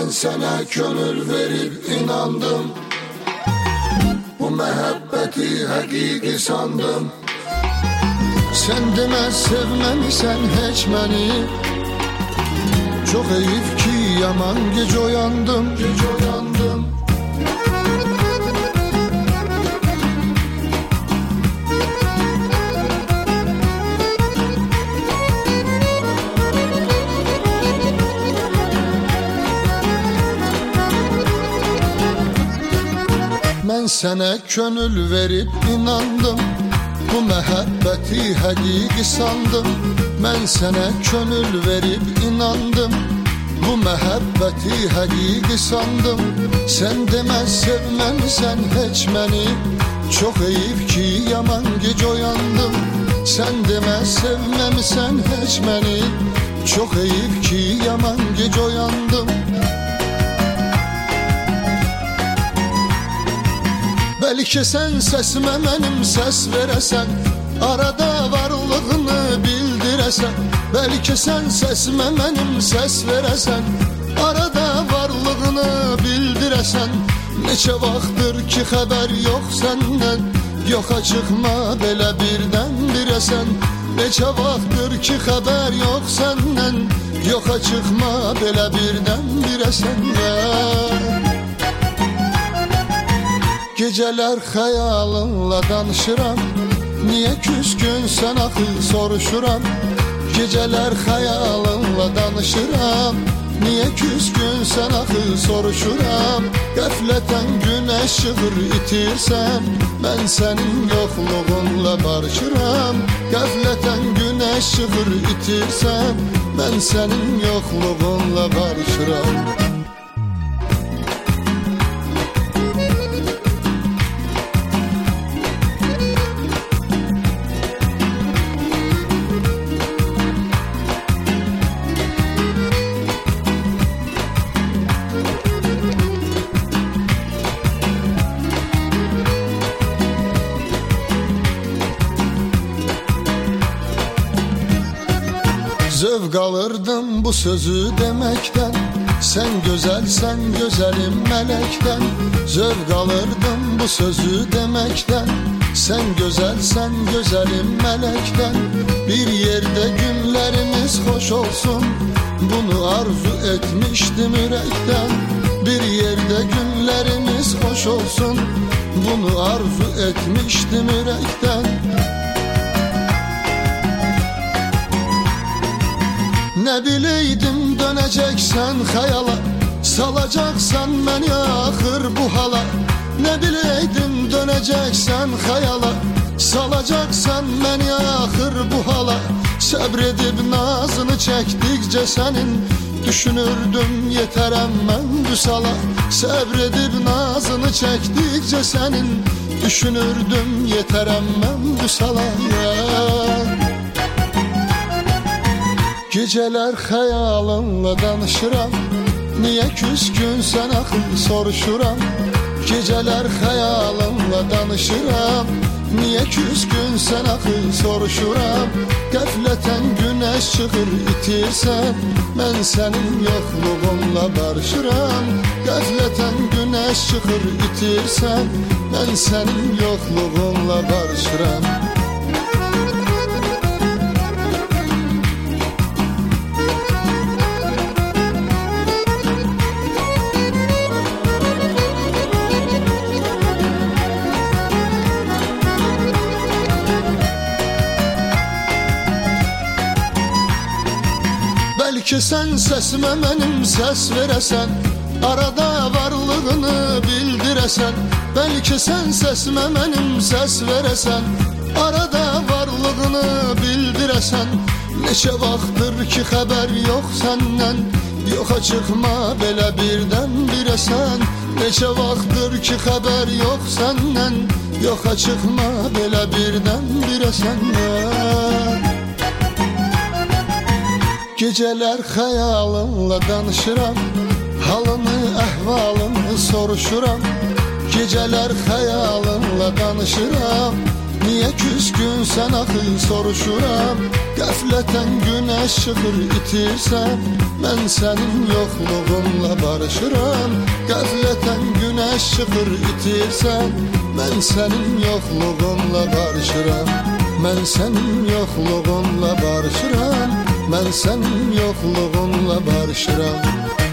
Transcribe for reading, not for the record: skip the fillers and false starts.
Ben sana gönül verip inandım, bu mehabbeti hakiki sandım. Sen demez sevmemişsen hiç beni, çok eyip ki yaman gece uyandım. Ben sana gönül verip inandım, bu mehabbeti hakiki sandım. Ben sana gönül verip inandım, bu mehabbeti hakiki sandım. Sen demez sevmemişsen hiç beni, çok eyip ki yaman gece uyandım. Sen demez sevmemişsen hiç beni, çok eyip ki yaman gece uyandım. Belki sen sesime benim ses veresen, arada varlığını bildiresen. Belki sen sesime benim ses veresen, arada varlığını bildiresen. Neçe vaxtdır ki haber yok senden, yoxa çıxma belə birden biresen. Neçe vaxtdır ki haber yok senden, yoxa çıxma belə birden biresen. Geceler hayalınla danışıram, niye küskünsen axı soruşuram. Geceler hayalınla danışıram, niye küskünsen axı soruşuram. Qəflətən güneş çıxır itirsən, ben senin yokluğunla barışıram. Qəflətən güneş çıxır itirsən, ben senin yokluğunla barışıram. Zövq alırdım bu sözü demekten, sen güzelsen güzelim melekten. Zövq alırdım bu sözü demekten, sen güzelsen güzelim melekten. Bir yerde günlerimiz hoş olsun, bunu arzu etmiştim yürekten. Bir yerde günlerimiz hoş olsun, bunu arzu etmiştim yürekten. Ne bileydim döneceksen hayala, salacaksan beni ahır bu hala. Ne bileydim döneceksen hayala, salacaksan beni ahır bu hala. Sabredip nazını çektikçe senin, düşünürdüm yeterem ben vüsala. Sabredip nazını çektikçe senin, düşünürdüm yeterem ben vüsala. Geceler hayalınla danışıram, niye küskünsen axı soruşuram. Geceler hayalınla danışıram, niye küskünsen axı soruşuram. Qəflətən güneş çıxır itirsən, ben senin yokluğunla barışıram. Qəflətən güneş çıxır itirsən, ben senin yokluğunla barışıram. Belki sen sesime benim ses veresen, arada varlığını bildiresen. Belki sen sesime benim ses veresen, arada varlığını bildiresen. Neçe vaxtdır ki haber yok senden, yoxa çıxma belə birden biresen. Neçe vaxtdır ki haber yok senden, yoxa çıxma belə birden biresen. Geceler hayalınla danışıram, halını ehvalını soruşuram. Geceler hayalınla danışıram, Niye küskünsən axı soruşuram. Qəflətən günəş çıxır itirsən, mən sənin yoxluğunla barışıram. Qəflətən günəş çıxır itirsən, mən sənin yoxluğunla barışıram. Mən sənin yoxluğunla barışıram. Mən sənin yoxluğunla barışıram.